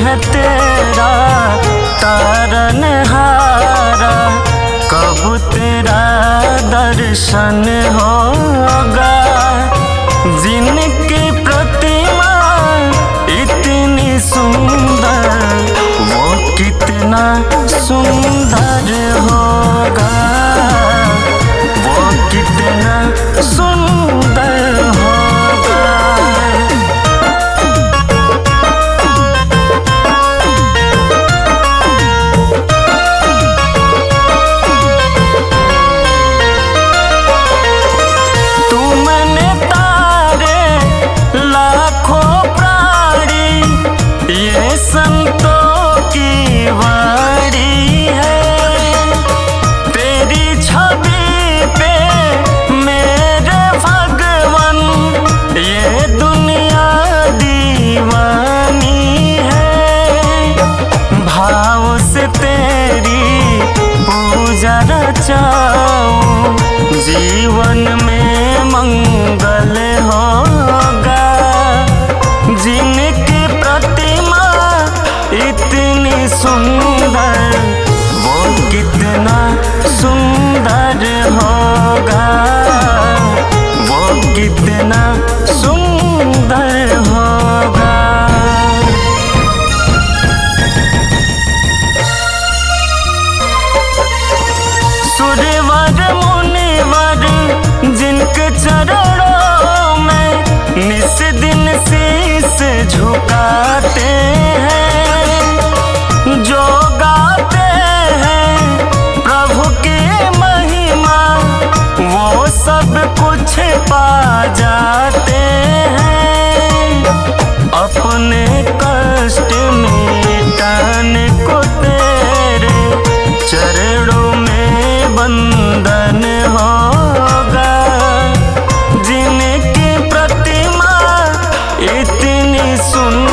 है तेरा तारनहारा, कब तेरा दर्शन होगा। जिनकी प्रतिमा इतनी सुंदर, वो कितना सुंदर होगा, वो कितना सुंदर होगा। तुमने तारे लाखों प्राणी, ये संतों की वाणी है। तेरी छवि पे मेरे भगवन, ये दुनिया दीवानी है। भाव से तेरी पूजा रचाऊं, जीवन में मंगल होगा। जिनकी प्रतिमा इतनी सुंदर, वो कितना सुंदर होगा, वो कितना सुंदर होगा। सूर्यवर मुनिवर जिनके चरणों में निस दिन शीस झुकाते हैं, जो गाते हैं प्रभु की महिमा, वो सब कुछ पा जाते हैं। अपने कष्ट मिटाने को तेरे चरणों में बंधन होगा। जिनकी प्रतिमा इतनी सुंदर,